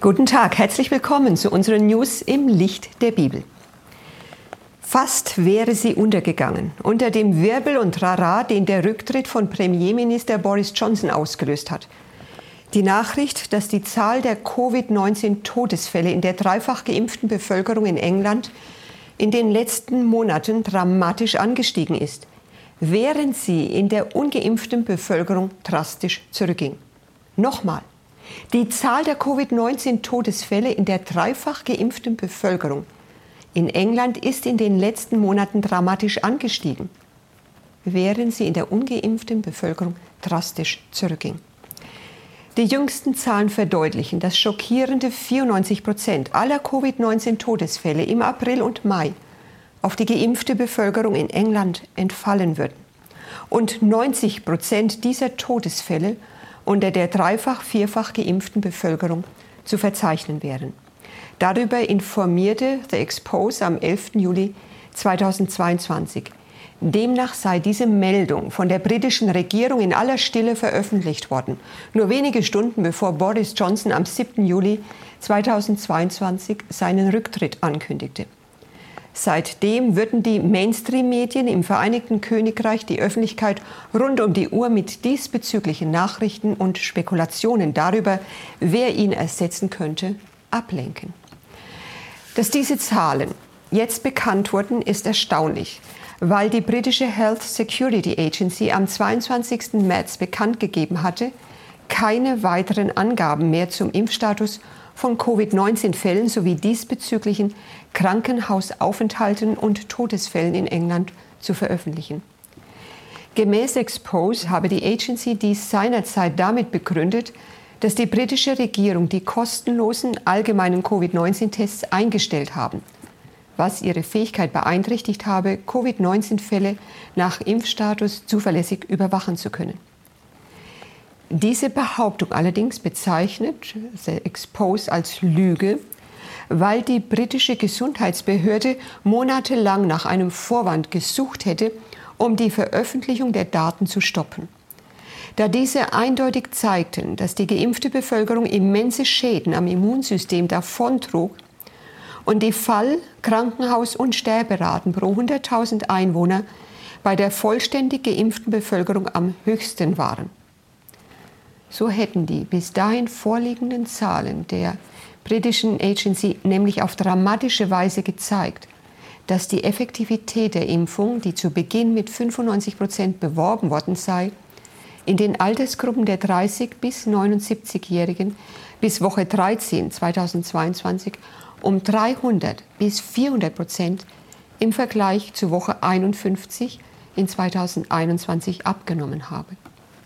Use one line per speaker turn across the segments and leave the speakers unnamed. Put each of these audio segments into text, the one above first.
Guten Tag, herzlich willkommen zu unseren News im Licht der Bibel. Fast wäre sie untergegangen unter dem Wirbel und Trara, den der Rücktritt von Premierminister Boris Johnson ausgelöst hat. Die Nachricht, dass die Zahl der Covid-19-Todesfälle in der dreifach geimpften Bevölkerung in England in den letzten Monaten dramatisch angestiegen ist, während sie in der ungeimpften Bevölkerung drastisch zurückging. Nochmal. Die Zahl der Covid-19-Todesfälle in der dreifach geimpften Bevölkerung in England ist in den letzten Monaten dramatisch angestiegen, während sie in der ungeimpften Bevölkerung drastisch zurückging. Die jüngsten Zahlen verdeutlichen, dass schockierende 94% aller Covid-19-Todesfälle im April und Mai auf die geimpfte Bevölkerung in England entfallen würden und 90% dieser Todesfälle unter der dreifach, vierfach geimpften Bevölkerung zu verzeichnen wären. Darüber informierte The Expose am 11. Juli 2022. Demnach sei diese Meldung von der britischen Regierung in aller Stille veröffentlicht worden, nur wenige Stunden bevor Boris Johnson am 7. Juli 2022 seinen Rücktritt ankündigte. Seitdem würden die Mainstream-Medien im Vereinigten Königreich die Öffentlichkeit rund um die Uhr mit diesbezüglichen Nachrichten und Spekulationen darüber, wer ihn ersetzen könnte, ablenken. Dass diese Zahlen jetzt bekannt wurden, ist erstaunlich, weil die britische Health Security Agency am 22. März bekannt gegeben hatte, keine weiteren Angaben mehr zum Impfstatus von Covid-19-Fällen sowie diesbezüglichen Krankenhausaufenthalten und Todesfällen in England zu veröffentlichen. Gemäß Expose habe die Agency dies seinerzeit damit begründet, dass die britische Regierung die kostenlosen allgemeinen Covid-19-Tests eingestellt haben, was ihre Fähigkeit beeinträchtigt habe, Covid-19-Fälle nach Impfstatus zuverlässig überwachen zu können. Diese Behauptung allerdings bezeichnet The Expose als Lüge, weil die britische Gesundheitsbehörde monatelang nach einem Vorwand gesucht hätte, um die Veröffentlichung der Daten zu stoppen. Da diese eindeutig zeigten, dass die geimpfte Bevölkerung immense Schäden am Immunsystem davontrug und die Fall-, Krankenhaus- und Sterberaten pro 100.000 Einwohner bei der vollständig geimpften Bevölkerung am höchsten waren. So hätten die bis dahin vorliegenden Zahlen der britischen Agency nämlich auf dramatische Weise gezeigt, dass die Effektivität der Impfung, die zu Beginn mit 95% beworben worden sei, in den Altersgruppen der 30- bis 79-Jährigen bis Woche 13 2022 um 300 bis 400% im Vergleich zu Woche 51 in 2021 abgenommen habe.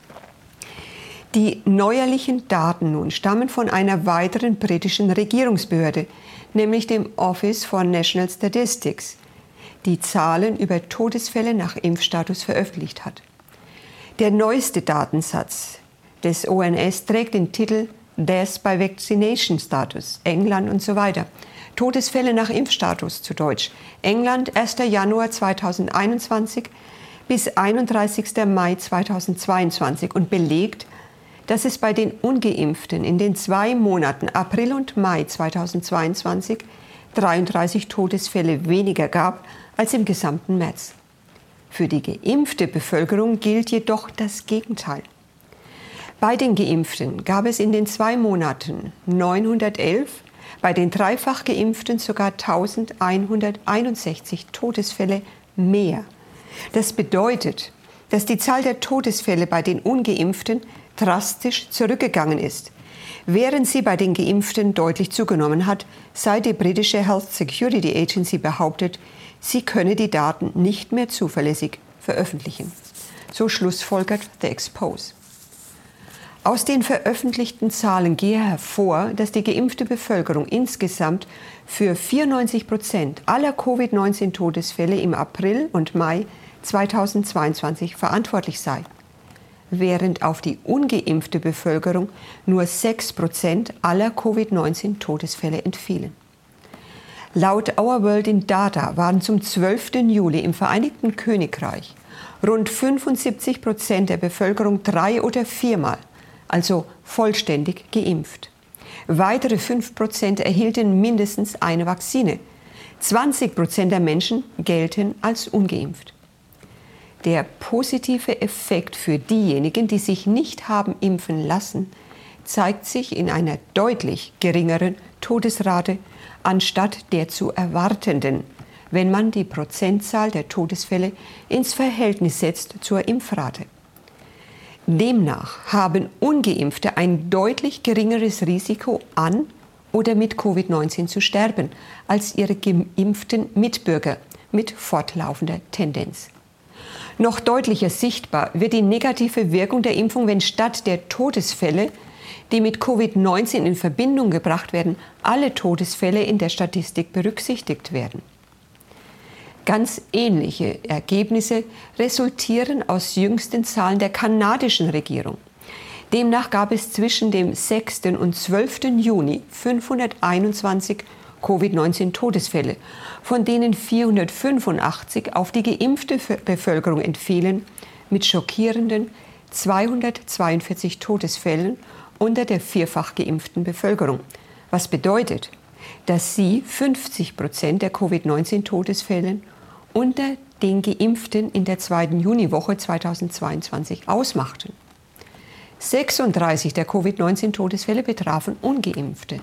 Die neuerlichen Daten nun stammen von einer weiteren britischen Regierungsbehörde, nämlich dem Office for National Statistics, die Zahlen über Todesfälle nach Impfstatus veröffentlicht hat. Der neueste Datensatz des ONS trägt den Titel Deaths by Vaccination Status, England und so weiter. Todesfälle nach Impfstatus zu Deutsch. England 1. Januar 2021 bis 31. Mai 2022 und belegt, dass es bei den Ungeimpften in den 2 Monaten April und Mai 2022 33 Todesfälle weniger gab als im gesamten März. Für die geimpfte Bevölkerung gilt jedoch das Gegenteil. Bei den Geimpften gab es in den 2 Monaten 911, bei den dreifach Geimpften sogar 1161 Todesfälle mehr. Das bedeutet, dass die Zahl der Todesfälle bei den Ungeimpften drastisch zurückgegangen ist, während sie bei den Geimpften deutlich zugenommen hat, sei die britische Health Security Agency behauptet, sie könne die Daten nicht mehr zuverlässig veröffentlichen. So schlussfolgert The Expose. Aus den veröffentlichten Zahlen gehe hervor, dass die geimpfte Bevölkerung insgesamt für 94% aller Covid-19-Todesfälle im April und Mai 2022 verantwortlich sei, während auf die ungeimpfte Bevölkerung nur 6% aller Covid-19-Todesfälle entfielen. Laut Our World in Data waren zum 12. Juli im Vereinigten Königreich rund 75% der Bevölkerung 3- oder 4-mal, also vollständig geimpft, Weitere 5% erhielten mindestens eine Vakzine. 20% der Menschen gelten als ungeimpft. Der positive Effekt für diejenigen, die sich nicht haben impfen lassen, zeigt sich in einer deutlich geringeren Todesrate anstatt der zu erwartenden, wenn man die Prozentzahl der Todesfälle ins Verhältnis setzt zur Impfrate. Demnach haben Ungeimpfte ein deutlich geringeres Risiko an oder mit Covid-19 zu sterben als ihre geimpften Mitbürger mit fortlaufender Tendenz. Noch deutlicher sichtbar wird die negative Wirkung der Impfung, wenn statt der Todesfälle, die mit Covid-19 in Verbindung gebracht werden, alle Todesfälle in der Statistik berücksichtigt werden. Ganz ähnliche Ergebnisse resultieren aus jüngsten Zahlen der kanadischen Regierung. Demnach gab es zwischen dem 6. und 12. Juni 521 Covid-19-Todesfälle, von denen 485 auf die geimpfte Bevölkerung entfielen, mit schockierenden 242 Todesfällen unter der vierfach geimpften Bevölkerung. Was bedeutet, dass sie 50% der Covid-19-Todesfälle unter den Geimpften in der 2. Juniwoche 2022 ausmachten. 36 der Covid-19-Todesfälle betrafen Ungeimpfte.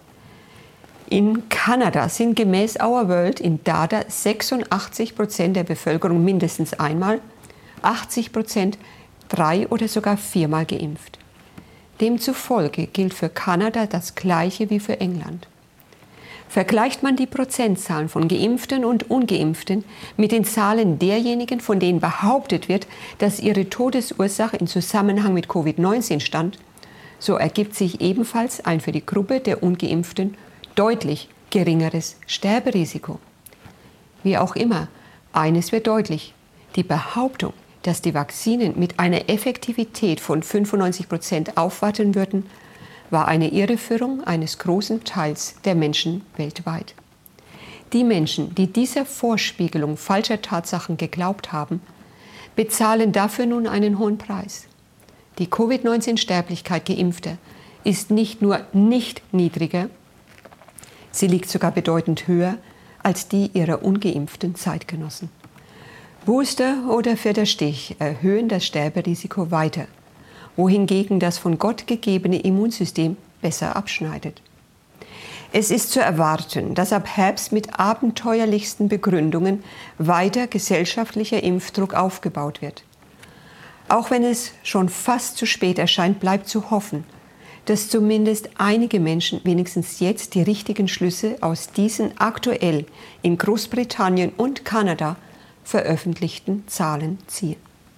In Kanada sind gemäß Our World in Data 86% der Bevölkerung mindestens einmal, 80% 3- oder sogar 4-mal geimpft. Demzufolge gilt für Kanada das Gleiche wie für England. Vergleicht man die Prozentzahlen von Geimpften und Ungeimpften mit den Zahlen derjenigen, von denen behauptet wird, dass ihre Todesursache in Zusammenhang mit Covid-19 stand, so ergibt sich ebenfalls ein für die Gruppe der Ungeimpften deutlich geringeres Sterberisiko. Wie auch immer, eines wird deutlich: Die Behauptung, dass die Vakzinen mit einer Effektivität von 95% aufwarten würden, war eine Irreführung eines großen Teils der Menschen weltweit. Die Menschen, die dieser Vorspiegelung falscher Tatsachen geglaubt haben, bezahlen dafür nun einen hohen Preis. Die Covid-19-Sterblichkeit Geimpfter ist nicht nur nicht niedriger, sie liegt sogar bedeutend höher als die ihrer ungeimpften Zeitgenossen. Booster oder vierter Stich erhöhen das Sterberisiko weiter, wohingegen das von Gott gegebene Immunsystem besser abschneidet. Es ist zu erwarten, dass ab Herbst mit abenteuerlichsten Begründungen weiter gesellschaftlicher Impfdruck aufgebaut wird. Auch wenn es schon fast zu spät erscheint, bleibt zu hoffen, dass zumindest einige Menschen wenigstens jetzt die richtigen Schlüsse aus diesen aktuell in Großbritannien und Kanada veröffentlichten Zahlen ziehen.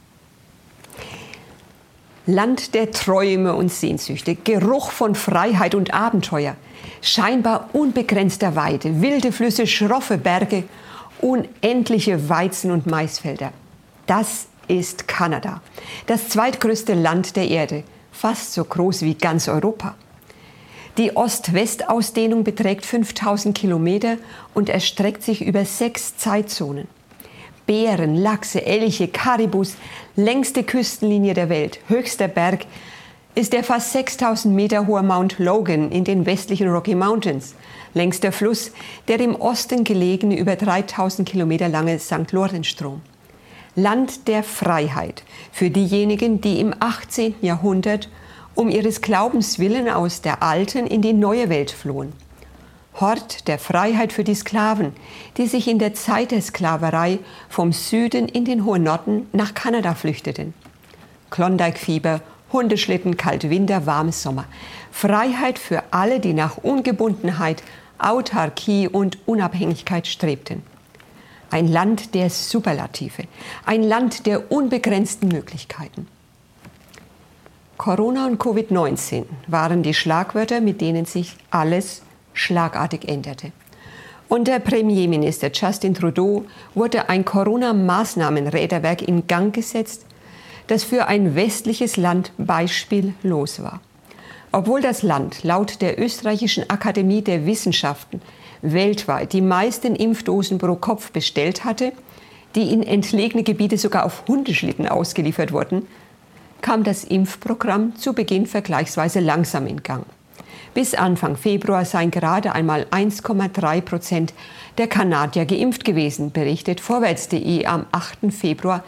Land der Träume und Sehnsüchte, Geruch von Freiheit und Abenteuer, scheinbar unbegrenzter Weite, wilde Flüsse, schroffe Berge, unendliche Weizen- und Maisfelder. Das ist Kanada, das zweitgrößte Land der Erde, fast so groß wie ganz Europa. Die Ost-West-Ausdehnung beträgt 5000 Kilometer und erstreckt sich über 6 Zeitzonen. Bären, Lachse, Elche, Karibus, längste Küstenlinie der Welt, höchster Berg ist der fast 6000 Meter hohe Mount Logan in den westlichen Rocky Mountains, längster Fluss der im Osten gelegene über 3000 Kilometer lange St. Lorenzstrom. Land der Freiheit für diejenigen, die im 18. Jahrhundert um ihres Glaubens willen aus der alten in die neue Welt flohen. Hort der Freiheit für die Sklaven, die sich in der Zeit der Sklaverei vom Süden in den hohen Norden nach Kanada flüchteten. Klondike-Fieber, Hundeschlitten, kalte Winter, warmes Sommer. Freiheit für alle, die nach Ungebundenheit, Autarkie und Unabhängigkeit strebten. Ein Land der Superlative, ein Land der unbegrenzten Möglichkeiten. Corona und Covid-19 waren die Schlagwörter, mit denen sich alles schlagartig änderte. Unter Premierminister Justin Trudeau wurde ein Corona-Maßnahmenräderwerk in Gang gesetzt, das für ein westliches Land beispiellos war. Obwohl das Land laut der österreichischen Akademie der Wissenschaften weltweit die meisten Impfdosen pro Kopf bestellt hatte, die in entlegene Gebiete sogar auf Hundeschlitten ausgeliefert wurden, kam das Impfprogramm zu Beginn vergleichsweise langsam in Gang. Bis Anfang Februar seien gerade einmal 1,3% der Kanadier geimpft gewesen, berichtet Vorwärts.de am 8. Februar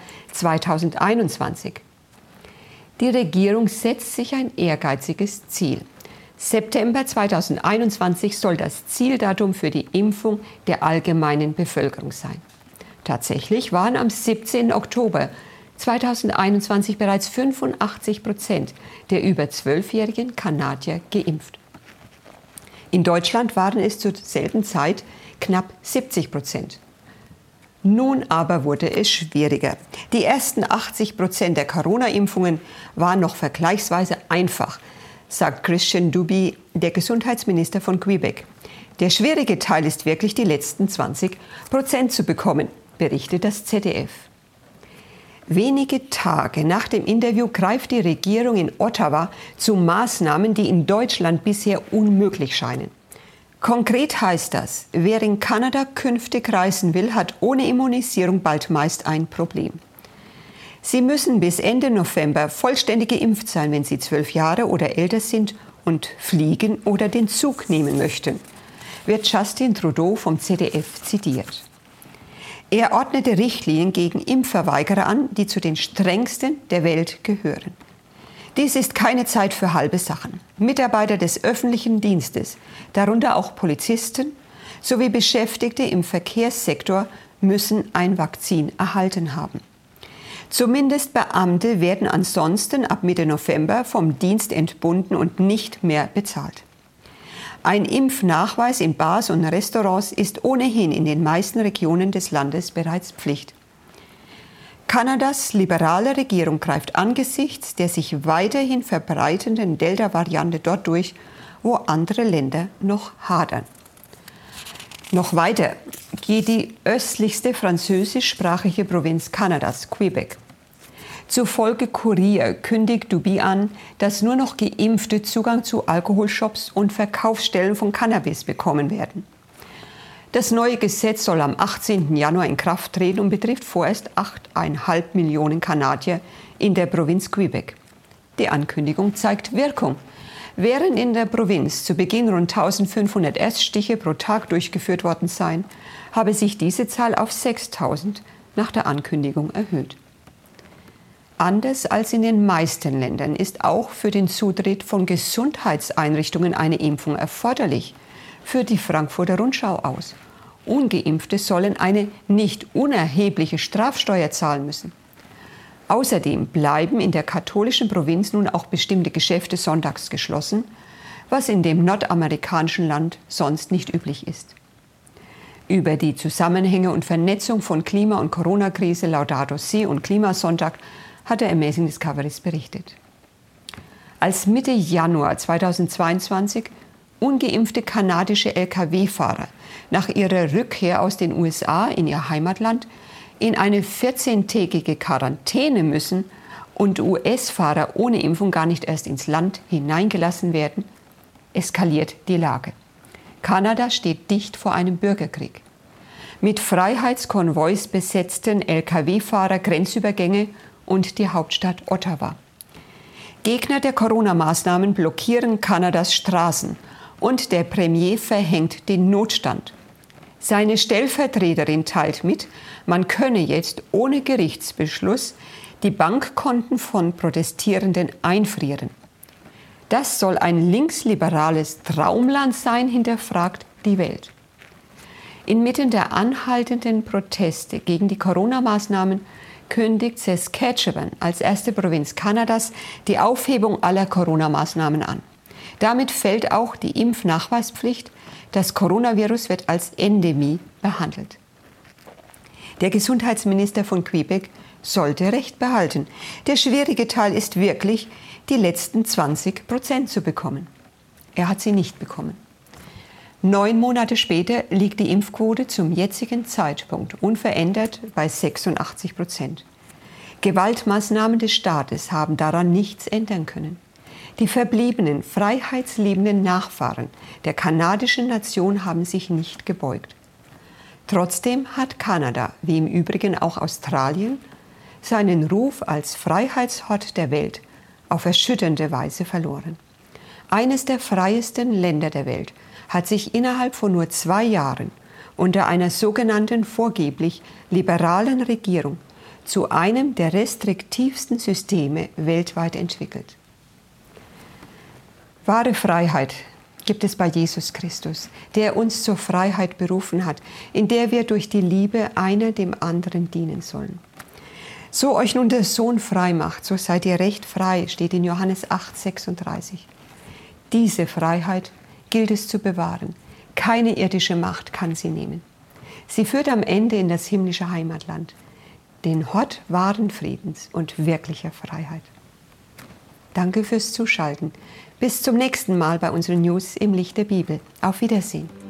2021. Die Regierung setzt sich ein ehrgeiziges Ziel. September 2021 soll das Zieldatum für die Impfung der allgemeinen Bevölkerung sein. Tatsächlich waren am 17. Oktober 2021 bereits 85% der über 12-jährigen Kanadier geimpft. In Deutschland waren es zur selben Zeit knapp 70%. Nun aber wurde es schwieriger. Die ersten 80% der Corona-Impfungen waren noch vergleichsweise einfach, sagt Christian Dubie, der Gesundheitsminister von Quebec. Der schwierige Teil ist wirklich, die letzten 20% zu bekommen, berichtet das ZDF. Wenige Tage nach dem Interview greift die Regierung in Ottawa zu Maßnahmen, die in Deutschland bisher unmöglich scheinen. Konkret heißt das, wer in Kanada künftig reisen will, hat ohne Immunisierung bald meist ein Problem. Sie müssen bis Ende November vollständig geimpft sein, wenn Sie 12 Jahre oder älter sind und fliegen oder den Zug nehmen möchten, wird Justin Trudeau vom ZDF zitiert. Er ordnete Richtlinien gegen Impfverweigerer an, die zu den strengsten der Welt gehören. Dies ist keine Zeit für halbe Sachen. Mitarbeiter des öffentlichen Dienstes, darunter auch Polizisten, sowie Beschäftigte im Verkehrssektor müssen ein Vakzin erhalten haben. Zumindest Beamte werden ansonsten ab Mitte November vom Dienst entbunden und nicht mehr bezahlt. Ein Impfnachweis in Bars und Restaurants ist ohnehin in den meisten Regionen des Landes bereits Pflicht. Kanadas liberale Regierung greift angesichts der sich weiterhin verbreitenden Delta-Variante dort durch, wo andere Länder noch hadern. Noch weiter geht die östlichste französischsprachige Provinz Kanadas, Quebec. Zufolge Kurier kündigt Dubie an, dass nur noch Geimpfte Zugang zu Alkoholshops und Verkaufsstellen von Cannabis bekommen werden. Das neue Gesetz soll am 18. Januar in Kraft treten und betrifft vorerst 8,5 Millionen Kanadier in der Provinz Quebec. Die Ankündigung zeigt Wirkung. Während in der Provinz zu Beginn rund 1500 Erststiche pro Tag durchgeführt worden seien, habe sich diese Zahl auf 6.000 nach der Ankündigung erhöht. Anders als in den meisten Ländern ist auch für den Zutritt von Gesundheitseinrichtungen eine Impfung erforderlich, führt die Frankfurter Rundschau aus. Ungeimpfte sollen eine nicht unerhebliche Strafsteuer zahlen müssen. Außerdem bleiben in der katholischen Provinz nun auch bestimmte Geschäfte sonntags geschlossen, was in dem nordamerikanischen Land sonst nicht üblich ist. Über die Zusammenhänge und Vernetzung von Klima- und Corona-Krise Laudato Si und Klimasonntag hat der Amazing Discoveries berichtet. Als Mitte Januar 2022 ungeimpfte kanadische Lkw-Fahrer nach ihrer Rückkehr aus den USA in ihr Heimatland in eine 14-tägige Quarantäne müssen und US-Fahrer ohne Impfung gar nicht erst ins Land hineingelassen werden, eskaliert die Lage. Kanada steht dicht vor einem Bürgerkrieg. Mit Freiheitskonvois besetzten Lkw-Fahrer Grenzübergänge und die Hauptstadt Ottawa. Gegner der Corona-Maßnahmen blockieren Kanadas Straßen und der Premier verhängt den Notstand. Seine Stellvertreterin teilt mit, man könne jetzt ohne Gerichtsbeschluss die Bankkonten von Protestierenden einfrieren. Das soll ein linksliberales Traumland sein, hinterfragt die Welt. Inmitten der anhaltenden Proteste gegen die Corona-Maßnahmen kündigt Saskatchewan als erste Provinz Kanadas die Aufhebung aller Corona-Maßnahmen an. Damit fällt auch die Impfnachweispflicht. Das Coronavirus wird als Endemie behandelt. Der Gesundheitsminister von Quebec sollte Recht behalten. Der schwierige Teil ist wirklich, die letzten 20% zu bekommen. Er hat sie nicht bekommen. 9 Monate später liegt die Impfquote zum jetzigen Zeitpunkt unverändert bei 86%. Gewaltmaßnahmen des Staates haben daran nichts ändern können. Die verbliebenen, freiheitsliebenden Nachfahren der kanadischen Nation haben sich nicht gebeugt. Trotzdem hat Kanada, wie im Übrigen auch Australien, seinen Ruf als Freiheitshort der Welt auf erschütternde Weise verloren. eines der freiesten Länder der Welt, hat sich innerhalb von nur 2 Jahren unter einer sogenannten vorgeblich liberalen Regierung zu einem der restriktivsten Systeme weltweit entwickelt. Wahre Freiheit gibt es bei Jesus Christus, der uns zur Freiheit berufen hat, in der wir durch die Liebe einer dem anderen dienen sollen. So euch nun der Sohn frei macht, so seid ihr recht frei, steht in Johannes 8,36. Diese Freiheit gilt es zu bewahren. Keine irdische Macht kann sie nehmen. Sie führt am Ende in das himmlische Heimatland, den Ort wahren Friedens und wirklicher Freiheit. Danke fürs Zuschalten. Bis zum nächsten Mal bei unseren News im Licht der Bibel. Auf Wiedersehen.